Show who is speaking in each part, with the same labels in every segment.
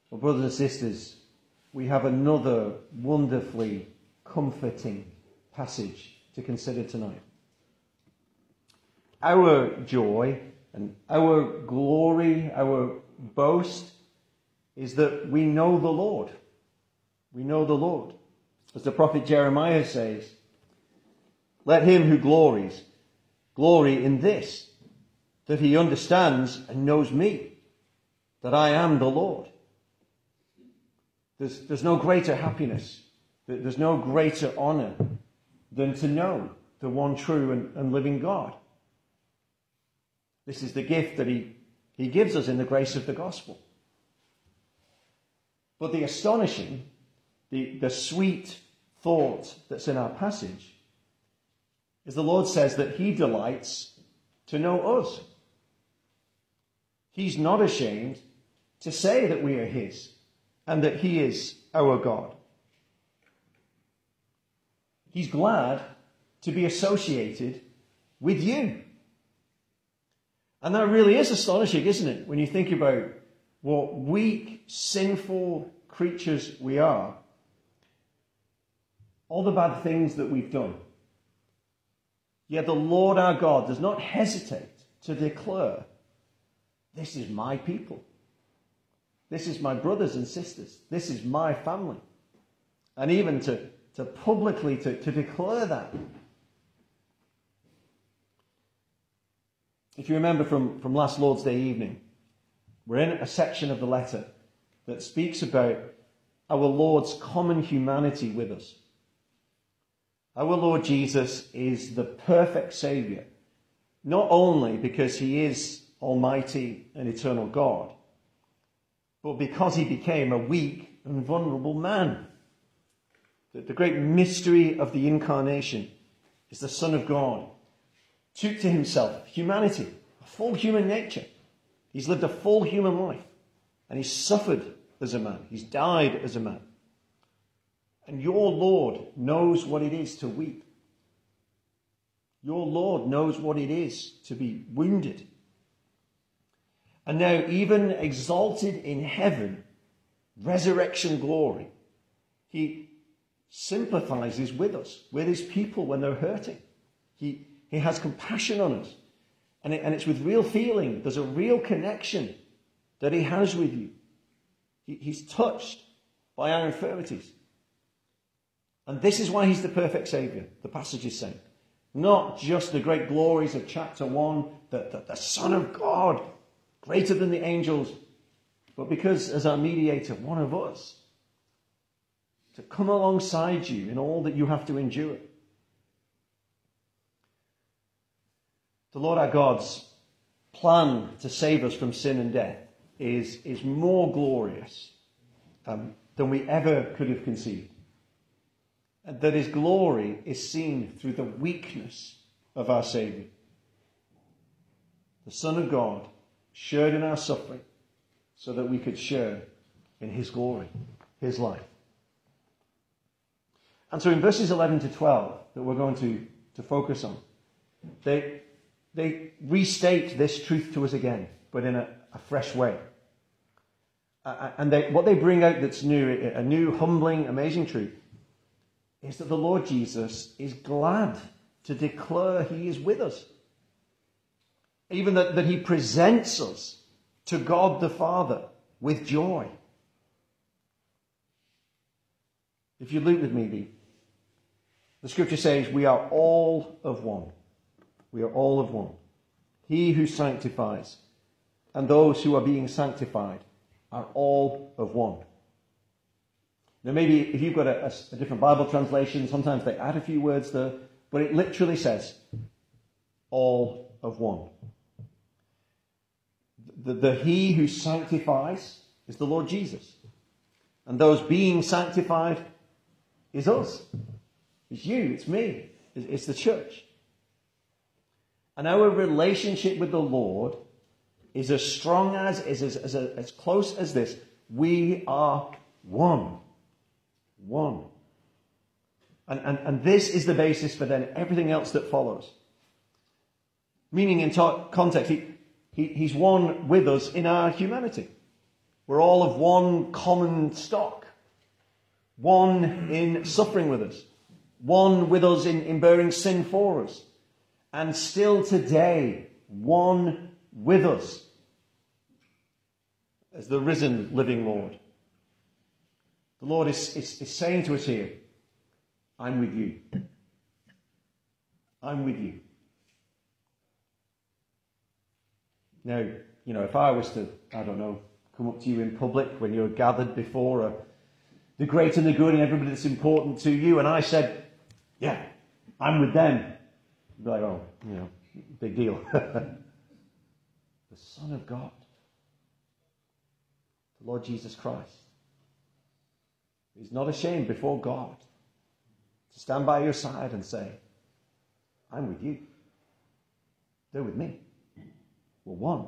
Speaker 1: Well, brothers and sisters, we have another wonderfully comforting passage to consider tonight. Our joy and our glory, our boast, is that we know the Lord. We know the Lord. As the prophet Jeremiah says, let him who glories glory in this, that he understands and knows me, that I am the Lord. There's no greater happiness, there's no greater honor than to know the one true and living God. This is the gift that he gives us in the grace of the gospel. But the astonishing, the sweet thought that's in our passage is the Lord says that he delights to know us. He's not ashamed to say that we are his and that he is our God. He's glad to be associated with you. And that really is astonishing, isn't it? When you think about what weak, sinful creatures we are, all the bad things that we've done. Yet the Lord our God does not hesitate to declare, this is my people. This is my brothers and sisters. This is my family. And even to publicly to declare that. If you remember from last Lord's Day evening, we're in a section of the letter that speaks about our Lord's common humanity with us. Our Lord Jesus is the perfect Saviour, not only because he is Almighty and eternal God, but because he became a weak and vulnerable man. The great mystery of the incarnation is the Son of God took to himself humanity, a full human nature. He's lived a full human life, and he's suffered as a man. He's died as a man. And your Lord knows what it is to weep. Your Lord knows what it is to be wounded. And now, even exalted in heaven, resurrection glory, he sympathizes with us, with his people when they're hurting. He has compassion on us. And it's with real feeling. There's a real connection that he has with you. He's touched by our infirmities. And this is why he's the perfect Saviour, the passage is saying. Not just the great glories of chapter 1, the Son of God, greater than the angels, but because as our mediator, one of us, to come alongside you in all that you have to endure. The Lord our God's plan to save us from sin and death is more glorious than we ever could have conceived. And that his glory is seen through the weakness of our Saviour. The Son of God shared in our suffering so that we could share in his glory, his life. And so in verses 11 to 12 that we're going to focus on, they restate this truth to us again, but in a fresh way. And what they bring out that's new, a new, humbling, amazing truth, is that the Lord Jesus is glad to declare he is with us. Even that he presents us to God the Father with joy. If you look with me, the scripture says we are all of one. We are all of one. He who sanctifies and those who are being sanctified are all of one. Now maybe if you've got a different Bible translation, sometimes they add a few words there, but it literally says all of one. The he who sanctifies is the Lord Jesus. And those being sanctified is us. It's you, it's me, it's the church. And our relationship with the Lord is as strong as close as this. We are one. One. And this is the basis for then everything else that follows. Meaning in context, he's one with us in our humanity. We're all of one common stock. One in suffering with us. One with us in bearing sin for us. And still today, one with us as the risen living Lord. The Lord is saying to us here, I'm with you. I'm with you. Now, if I was to, come up to you in public when you're gathered before the great and the good and everybody that's important to you, and I said, yeah, I'm with them. You'd be like, oh, big deal. The Son of God, the Lord Jesus Christ, is not ashamed before God to stand by your side and say, I'm with you. They're with me. We're one.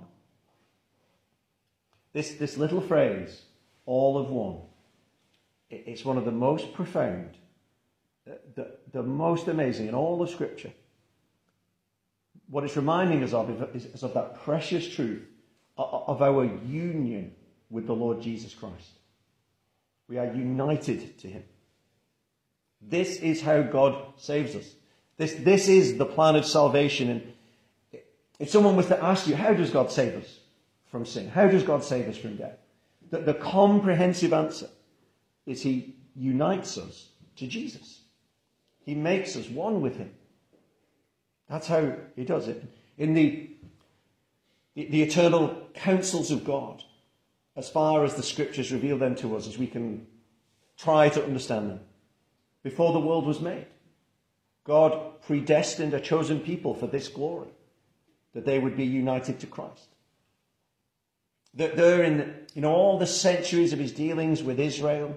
Speaker 1: This little phrase, all of one, it's one of the most profound, the most amazing in all of Scripture. What it's reminding us of is of that precious truth of our union with the Lord Jesus Christ. We are united to him. This is how God saves us. This is the plan of salvation. And if someone was to ask you, how does God save us from sin? How does God save us from death? The comprehensive answer is he unites us to Jesus. He makes us one with him. That's how he does it. In the eternal counsels of God, as far as the Scriptures reveal them to us, as we can try to understand them, before the world was made, God predestined a chosen people for this glory, that they would be united to Christ. That there in all the centuries of his dealings with Israel,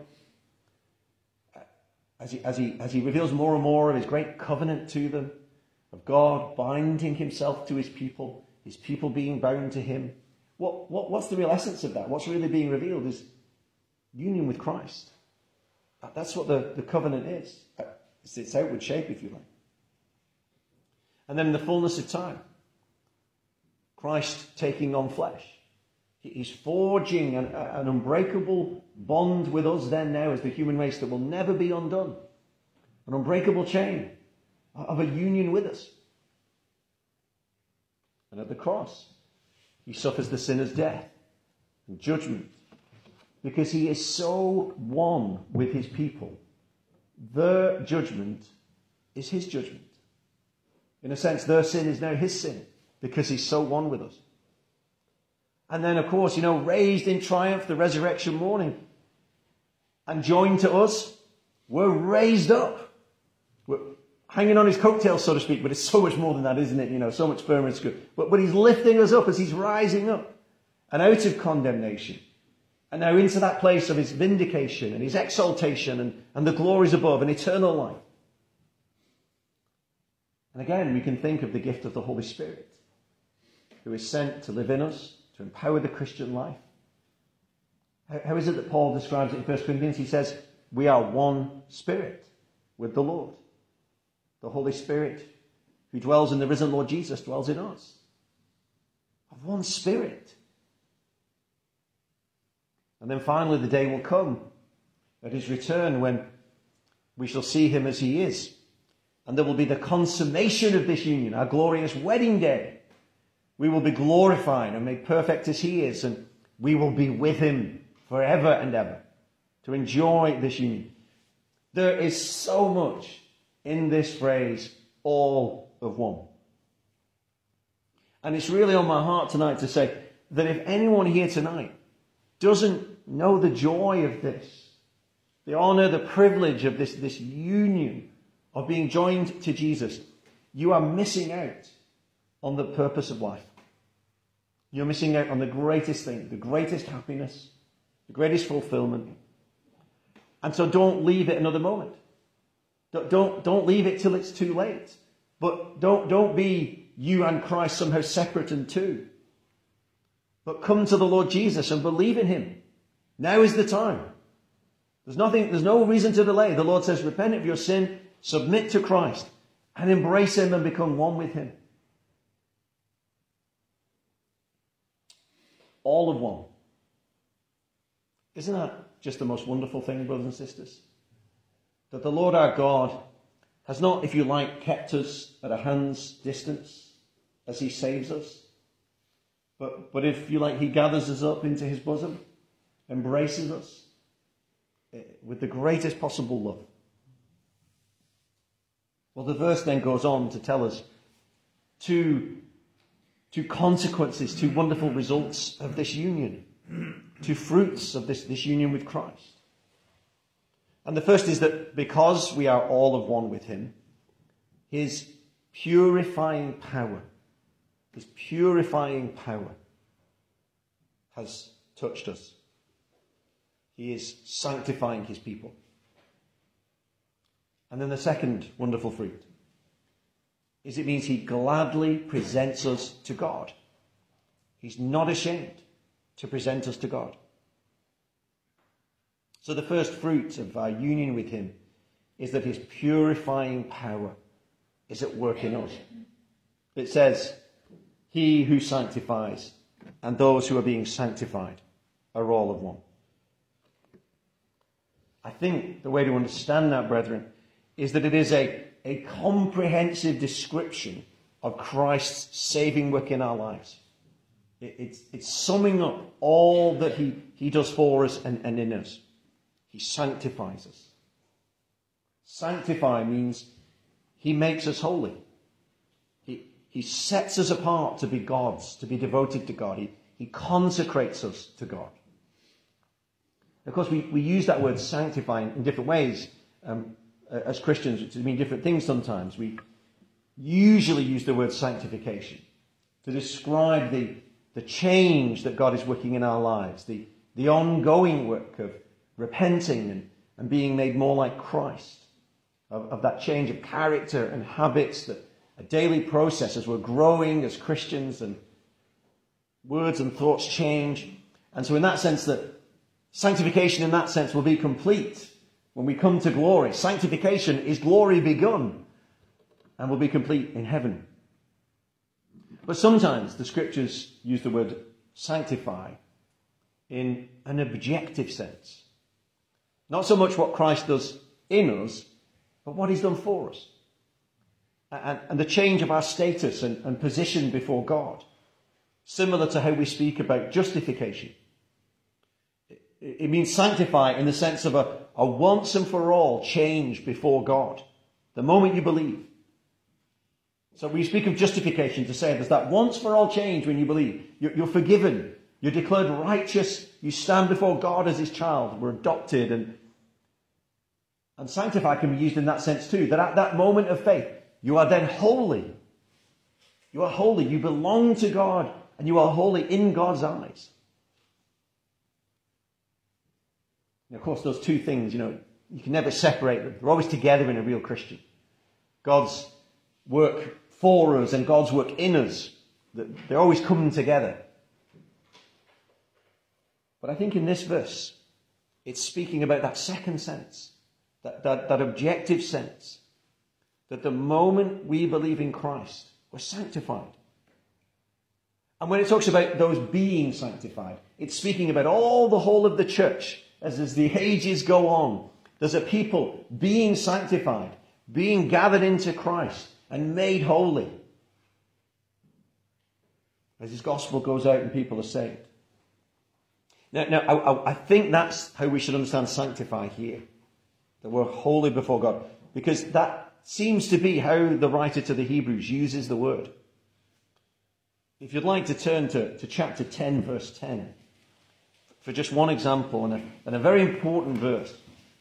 Speaker 1: as he reveals more and more of his great covenant to them, of God binding himself to his people being bound to him. What's the real essence of that? What's really being revealed is union with Christ. That's what the covenant is. It's its outward shape, if you like. And then in the fullness of time, Christ taking on flesh. He's forging an unbreakable bond with us then now as the human race that will never be undone. An unbreakable chain of a union with us. And at the cross, he suffers the sinner's death and judgment because he is so one with his people. Their judgment is his judgment. In a sense, their sin is now his sin because he's so one with us. And then, of course, raised in triumph the resurrection morning and joined to us, we're raised up. We're hanging on his coattails, so to speak, but it's so much more than that, isn't it? So much firmer and secure. But he's lifting us up as he's rising up and out of condemnation and now into that place of his vindication and his exaltation and the glories above and eternal life. And again, we can think of the gift of the Holy Spirit, who is sent to live in us, to empower the Christian life. How is it that Paul describes it in 1 Corinthians? He says, we are one spirit with the Lord. The Holy Spirit who dwells in the risen Lord Jesus dwells in us. Of one spirit. And then finally the day will come at his return when we shall see him as he is. And there will be the consummation of this union, our glorious wedding day. We will be glorified and made perfect as he is, and we will be with him forever and ever to enjoy this union. There is so much in this phrase, all of one. And it's really on my heart tonight to say that if anyone here tonight doesn't know the joy of this, the honor, the privilege of this union of being joined to Jesus, you are missing out on the purpose of life. You're missing out on the greatest thing, the greatest happiness, the greatest fulfillment. And so don't leave it another moment. Don't leave it till it's too late. But don't be you and Christ somehow separate and two. But come to the Lord Jesus and believe in him. Now is the time. There's no reason to delay. The Lord says, repent of your sin, submit to Christ, and embrace him and become one with him. All of one. Isn't that just the most wonderful thing, brothers and sisters? That the Lord our God has not, if you like, kept us at a hand's distance as he saves us, but if you like, he gathers us up into his bosom, embraces us with the greatest possible love. Well, the verse then goes on to tell us two consequences, two wonderful results of this union, two fruits of this union with Christ. And the first is that because we are all of one with him, his purifying power has touched us. He is sanctifying his people. And then the second wonderful fruit is it means he gladly presents us to God. He's not ashamed to present us to God. So the first fruit of our union with him is that his purifying power is at work in us. It says, he who sanctifies and those who are being sanctified are all of one. I think the way to understand that, brethren, is that it is a comprehensive description of Christ's saving work in our lives. It's summing up all that he does for us and in us. He sanctifies us. Sanctify means he makes us holy. He sets us apart to be God's, to be devoted to God. He consecrates us to God. Of course, we use that word sanctify in different ways as Christians to mean different things sometimes. We usually use the word sanctification to describe the change that God is working in our lives, the ongoing work of repenting and being made more like Christ, of that change of character and habits, that a daily process as we're growing as Christians and words and thoughts change. And so in that sense, that sanctification in that sense will be complete when we come to glory. Sanctification is glory begun and will be complete in heaven. But sometimes the scriptures use the word sanctify in an objective sense. Not so much what Christ does in us, but what he's done for us. And the change of our status and position before God. Similar to how we speak about justification. It means sanctify in the sense of a once and for all change before God. The moment you believe. So we speak of justification to say there's that once for all change when you believe. You're forgiven. You're declared righteous. You stand before God as his child. We're adopted. And sanctify can be used in that sense too. That at that moment of faith, you are then holy. You are holy. You belong to God. And you are holy in God's eyes. And of course, those two things, you can never separate them. They're always together in a real Christian. God's work for us and God's work in us, they're always coming together. But I think in this verse, it's speaking about that second sense, that objective sense, that the moment we believe in Christ, we're sanctified. And when it talks about those being sanctified, it's speaking about all the whole of the church. As the ages go on, there's a people being sanctified, being gathered into Christ and made holy. As his gospel goes out and people are saved. Now, I think that's how we should understand sanctify here. That we're holy before God. Because that seems to be how the writer to the Hebrews uses the word. If you'd like to turn to chapter 10, verse 10, for just one example and a very important verse.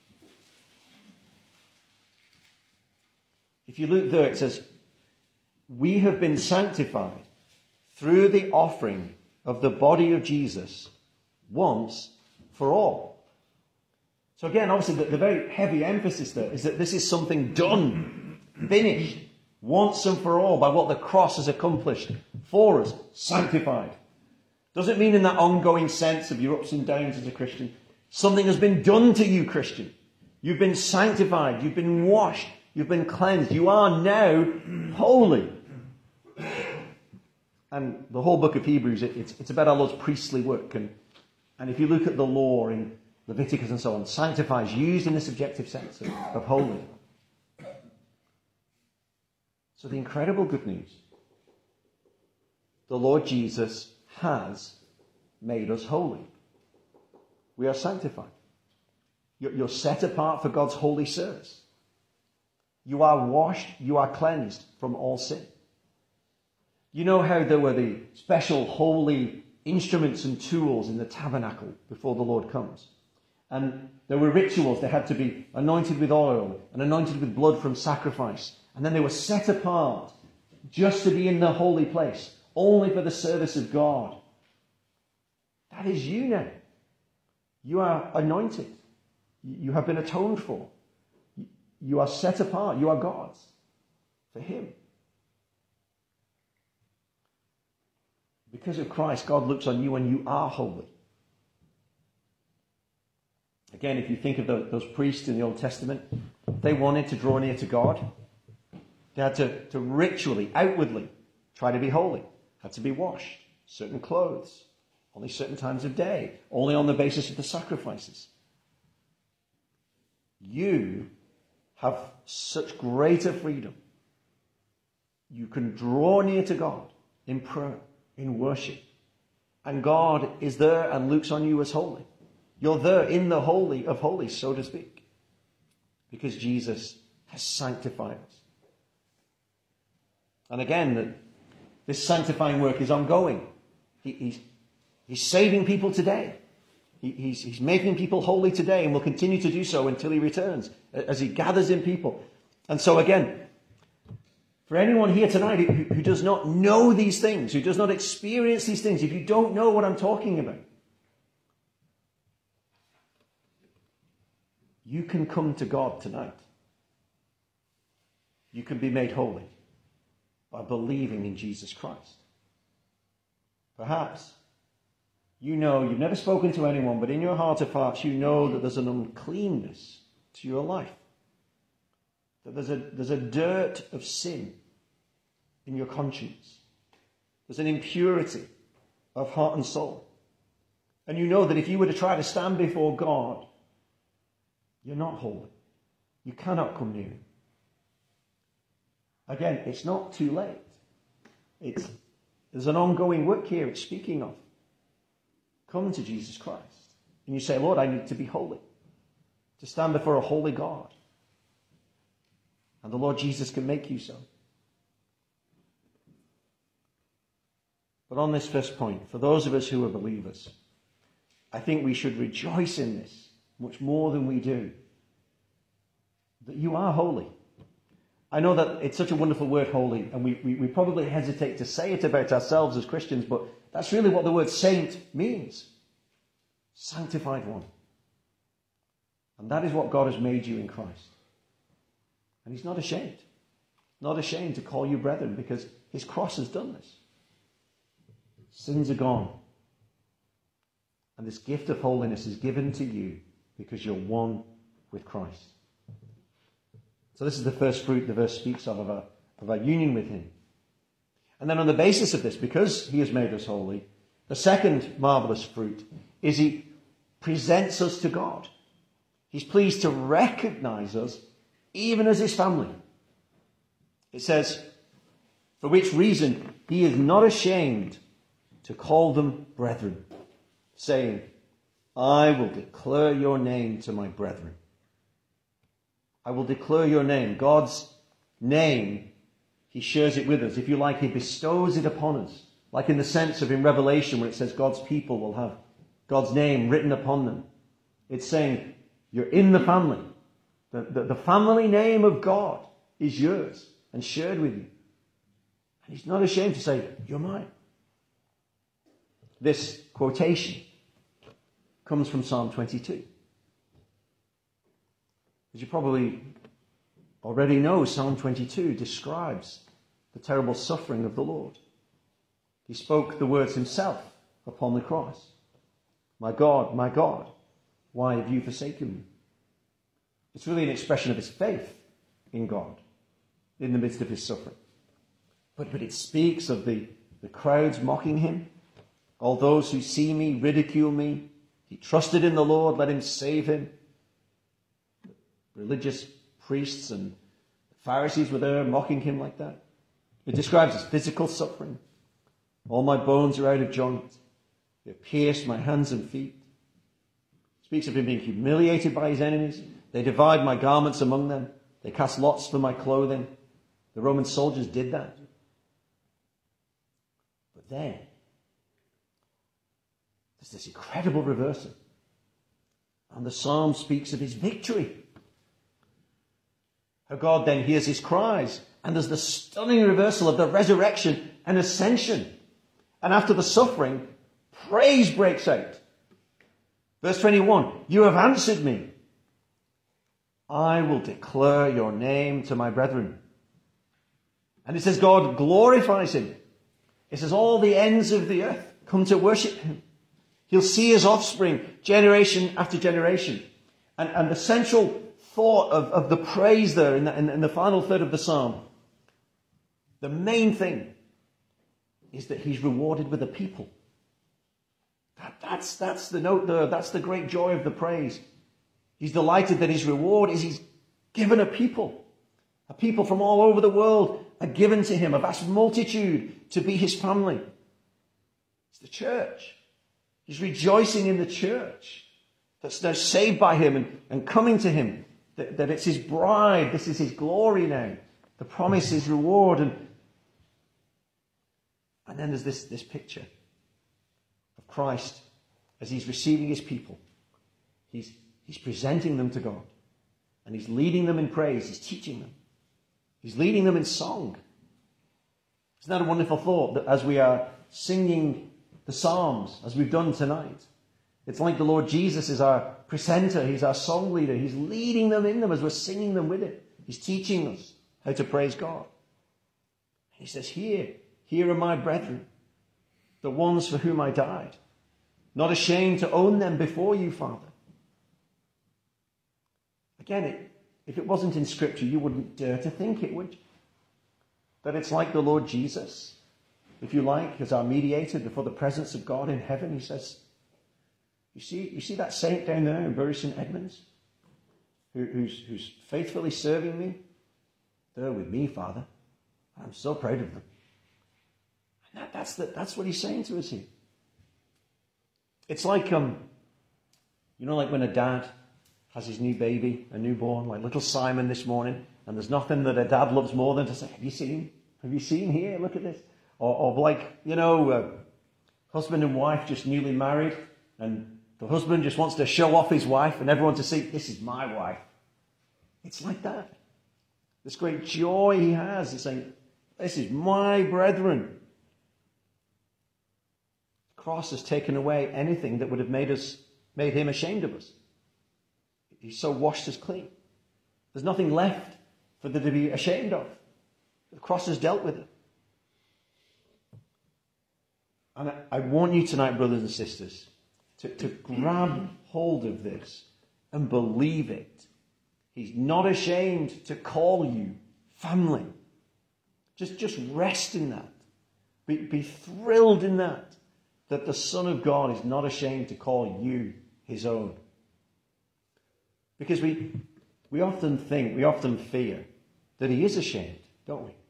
Speaker 1: If you look there, it says, we have been sanctified through the offering of the body of Jesus once for all. So again, obviously, the very heavy emphasis there is that this is something done, finished, once and for all by what the cross has accomplished for us, sanctified. Doesn't mean in that ongoing sense of your ups and downs as a Christian. Something has been done to you, Christian. You've been sanctified. You've been washed. You've been cleansed. You are now holy. And the whole book of Hebrews, it's about our Lord's priestly work. And if you look at the law in Leviticus and so on. Sanctifies, used in the subjective sense of holy. So the incredible good news. The Lord Jesus has made us holy. We are sanctified. You're set apart for God's holy service. You are washed, you are cleansed from all sin. You know how there were the special holy instruments and tools in the tabernacle before the Lord comes? And there were rituals. They had to be anointed with oil and anointed with blood from sacrifice. And then they were set apart just to be in the holy place, only for the service of God. That is you now. You are anointed. You have been atoned for. You are set apart. You are God's for Him. Because of Christ, God looks on you and you are holy. Again, if you think of those priests in the Old Testament, they wanted to draw near to God. They had to ritually, outwardly, try to be holy. Had to be washed. Certain clothes. Only certain times of day. Only on the basis of the sacrifices. You have such greater freedom. You can draw near to God in prayer, in worship. And God is there and looks on you as holy. You're there in the holy of holies, so to speak. Because Jesus has sanctified us. And again, this sanctifying work is ongoing. He's saving people today. He's making people holy today and will continue to do so until He returns, as He gathers in people. And so again, for anyone here tonight who does not know these things, who does not experience these things, if you don't know what I'm talking about, you can come to God tonight. You can be made holy by believing in Jesus Christ. Perhaps you know, you've never spoken to anyone, but in your heart of hearts you know that there's an uncleanness to your life. That there's a dirt of sin in your conscience. There's an impurity of heart and soul. And you know that if you were to try to stand before God, you're not holy. You cannot come near Him. Again, it's not too late. There's an ongoing work here it's speaking of. Come to Jesus Christ. And you say, Lord, I need to be holy. To stand before a holy God. And the Lord Jesus can make you so. But on this first point, for those of us who are believers, I think we should rejoice in this much more than we do. That you are holy. I know that it's such a wonderful word, holy, and we probably hesitate to say it about ourselves as Christians, but that's really what the word saint means. Sanctified one. And that is what God has made you in Christ. And He's not ashamed. Not ashamed to call you brethren, because His cross has done this. Sins are gone. And this gift of holiness is given to you because you're one with Christ. So this is the first fruit the verse speaks of our union with Him. And then on the basis of this, because He has made us holy, the second marvelous fruit is He presents us to God. He's pleased to recognize us even as His family. It says, for which reason He is not ashamed to call them brethren, saying, I will declare your name to my brethren. I will declare your name. God's name, He shares it with us. If you like, He bestows it upon us. Like in the sense of in Revelation where it says God's people will have God's name written upon them. It's saying you're in the family. The family name of God is yours and shared with you. And He's not ashamed to say, you're mine. This quotation comes from Psalm 22. As you probably already know, Psalm 22 describes the terrible suffering of the Lord. He spoke the words Himself upon the cross. My God, why have you forsaken me? It's really an expression of His faith in God in the midst of His suffering. But it speaks of the crowds mocking Him. All those who see me ridicule me. He trusted in the Lord, let him save him. Religious priests and Pharisees were there mocking him like that. It describes his physical suffering. All my bones are out of joint. They have pierced my hands and feet. It speaks of him being humiliated by his enemies. They divide my garments among them. They cast lots for my clothing. The Roman soldiers did that. But then, there's this incredible reversal. And the psalm speaks of his victory. How God then hears his cries. And there's the stunning reversal of the resurrection and ascension. And after the suffering, praise breaks out. Verse 21, you have answered me. I will declare your name to my brethren. And it says God glorifies him. It says all the ends of the earth come to worship him. He'll see his offspring generation after generation. And the central thought of the praise there in the final third of the psalm, the main thing is that he's rewarded with a people. That's the note there. That's the great joy of the praise. He's delighted that his reward is he's given a people. A people from all over the world are given to him, a vast multitude to be his family. It's the church. He's rejoicing in the church that's now saved by him and coming to him. That it's his bride. This is his glory now. The promise is reward. And then there's this picture of Christ as he's receiving his people. He's presenting them to God. And he's leading them in praise. He's teaching them. He's leading them in song. Isn't that a wonderful thought that as we are singing the Psalms, as we've done tonight, it's like the Lord Jesus is our presenter. He's our song leader. He's leading them in them as we're singing them with it. He's teaching us how to praise God. He says, here are my brethren, the ones for whom I died. Not ashamed to own them before you, Father. Again, if it wasn't in Scripture, you wouldn't dare to think it, would you? That it's like the Lord Jesus, if you like, as our mediator before the presence of God in heaven. He says, you see that saint down there in Bury St. Edmunds, who's faithfully serving me? They're with me, Father. I'm so proud of them. And that's what he's saying to us here. It's like, like when a dad has his new baby, a newborn, like little Simon this morning, and there's nothing that a dad loves more than to say, have you seen? Have you seen here? Look at this. Or like, husband and wife just newly married, and the husband just wants to show off his wife and everyone to see, this is my wife. It's like that. This great joy he has. He's saying, this is my brethren. The cross has taken away anything that would have made him ashamed of us. He's so washed us clean. There's nothing left for them to be ashamed of. The cross has dealt with it. And I want you tonight, brothers and sisters, to grab hold of this and believe it. He's not ashamed to call you family. Just rest in that. Be thrilled in that the Son of God is not ashamed to call you his own. Because we often fear that he is ashamed, don't we?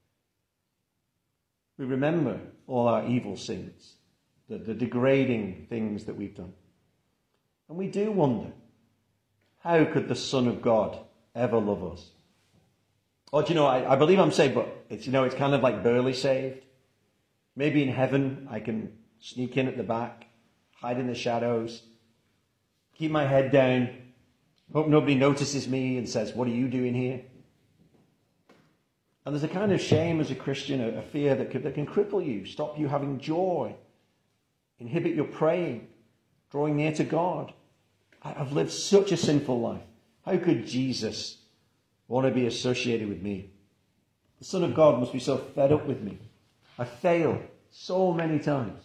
Speaker 1: We remember all our evil sins, the degrading things that we've done. And we do wonder, how could the Son of God ever love us? Or I believe I'm saved, but it's kind of like barely saved. Maybe in heaven I can sneak in at the back, hide in the shadows, keep my head down, hope nobody notices me and says, what are you doing here? And there's a kind of shame as a Christian, a fear that can cripple you, stop you having joy, inhibit your praying, drawing near to God. I've lived such a sinful life. How could Jesus want to be associated with me? The Son of God must be so fed up with me. I fail so many times.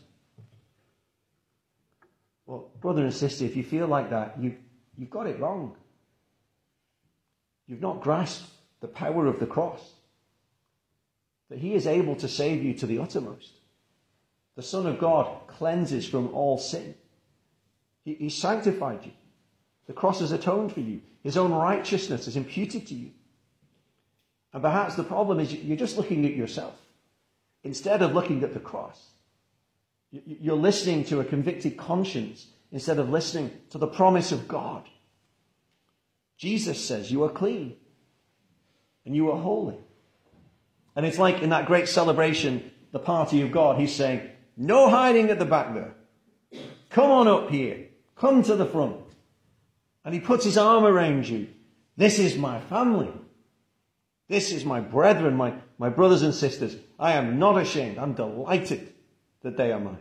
Speaker 1: Well, brother and sister, if you feel like that, you've got it wrong. You've not grasped the power of the cross. That he is able to save you to the uttermost. The Son of God cleanses from all sin. He sanctified you. The cross has atoned for you. His own righteousness is imputed to you. And perhaps the problem is you're just looking at yourself instead of looking at the cross. You're listening to a convicted conscience instead of listening to the promise of God. Jesus says you are clean and you are holy. And it's like in that great celebration, the party of God, he's saying, no hiding at the back there. Come on up here. Come to the front. And he puts his arm around you. This is my family. This is my brethren, my brothers and sisters. I am not ashamed. I'm delighted that they are mine.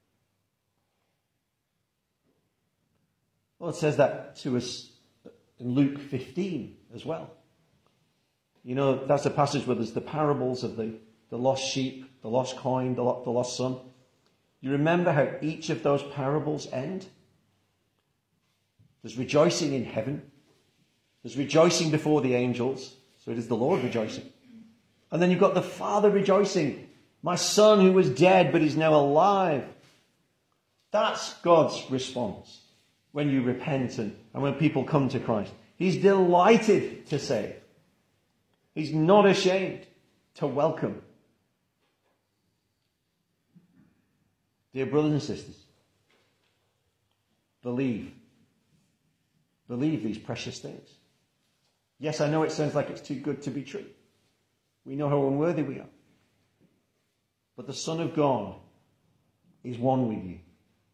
Speaker 1: Well, it says that to us in Luke 15 as well. You know, that's the passage where there's the parables of the lost sheep, the lost coin, the lost son. You remember how each of those parables end? There's rejoicing in heaven. There's rejoicing before the angels. So it is the Lord rejoicing. And then you've got the Father rejoicing. My son who was dead but is now alive. That's God's response when you repent and when people come to Christ. He's delighted to save. He's not ashamed to welcome. Dear brothers and sisters, believe these precious things. Yes, I know it sounds like it's too good to be true. We know how unworthy we are. But the Son of God is one with you.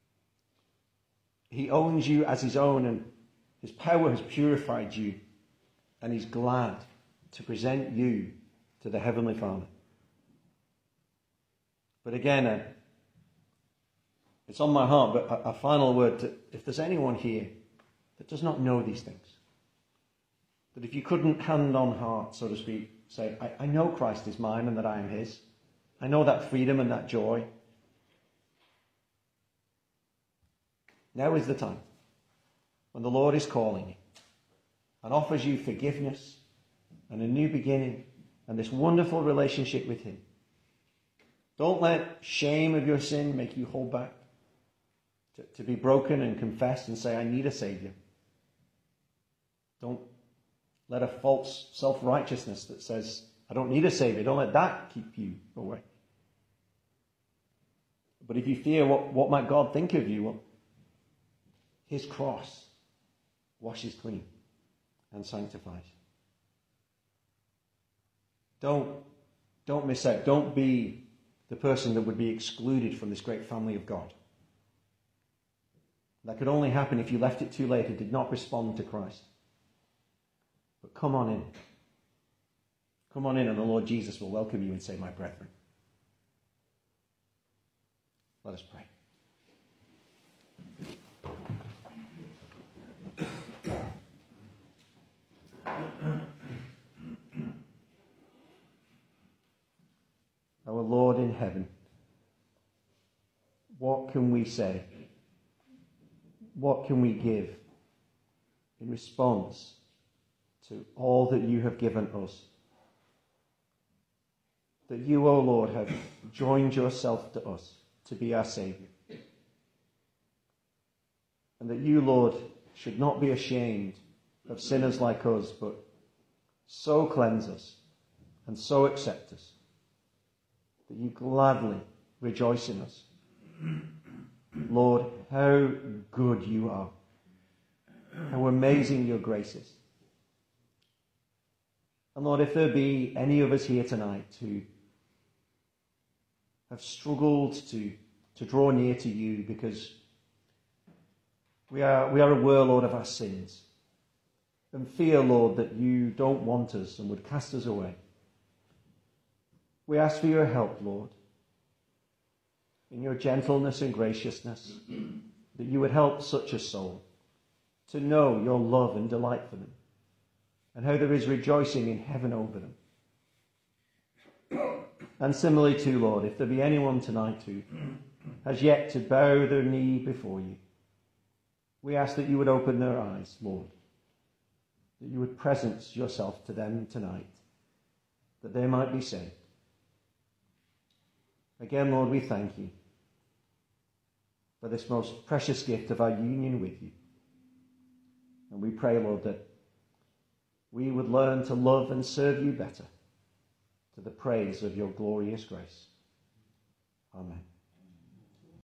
Speaker 1: He owns you as his own, and his power has purified you, and he's glad to present you to the Heavenly Father. But again, it's on my heart, but a final word. If there's anyone here that does not know these things, that if you couldn't hand on heart, so to speak, say, I know Christ is mine and that I am his. I know that freedom and that joy. Now is the time when the Lord is calling you and offers you forgiveness and a new beginning and this wonderful relationship with him. Don't let shame of your sin make you hold back. To be broken and confess and say, I need a Saviour. Don't let a false self-righteousness that says, I don't need a Saviour, don't let that keep you away. But if you fear what might God think of you, well, his cross washes clean and sanctifies. Don't miss out. Don't be the person that would be excluded from this great family of God. That could only happen if you left it too late and did not respond to Christ. But come on in. Come on in and the Lord Jesus will welcome you and say, my brethren. Let us pray. Our Lord in heaven, what can we say? What can we give in response to all that you have given us? That you, O Lord, have joined yourself to us to be our Saviour. And that you, Lord, should not be ashamed of sinners like us, but so cleanse us and so accept us that you gladly rejoice in us. Lord, how good you are. How amazing your grace is. And Lord, if there be any of us here tonight who have struggled to draw near to you because we are aware, Lord, of our sins, and fear, Lord, that you don't want us and would cast us away, we ask for your help, Lord, in your gentleness and graciousness, that you would help such a soul to know your love and delight for them, and how there is rejoicing in heaven over them. And similarly too, Lord, if there be anyone tonight who has yet to bow their knee before you, we ask that you would open their eyes, Lord, that you would presence yourself to them tonight, that they might be saved. Again, Lord, we thank you for this most precious gift of our union with you. And we pray, Lord, that we would learn to love and serve you better, to the praise of your glorious grace. Amen.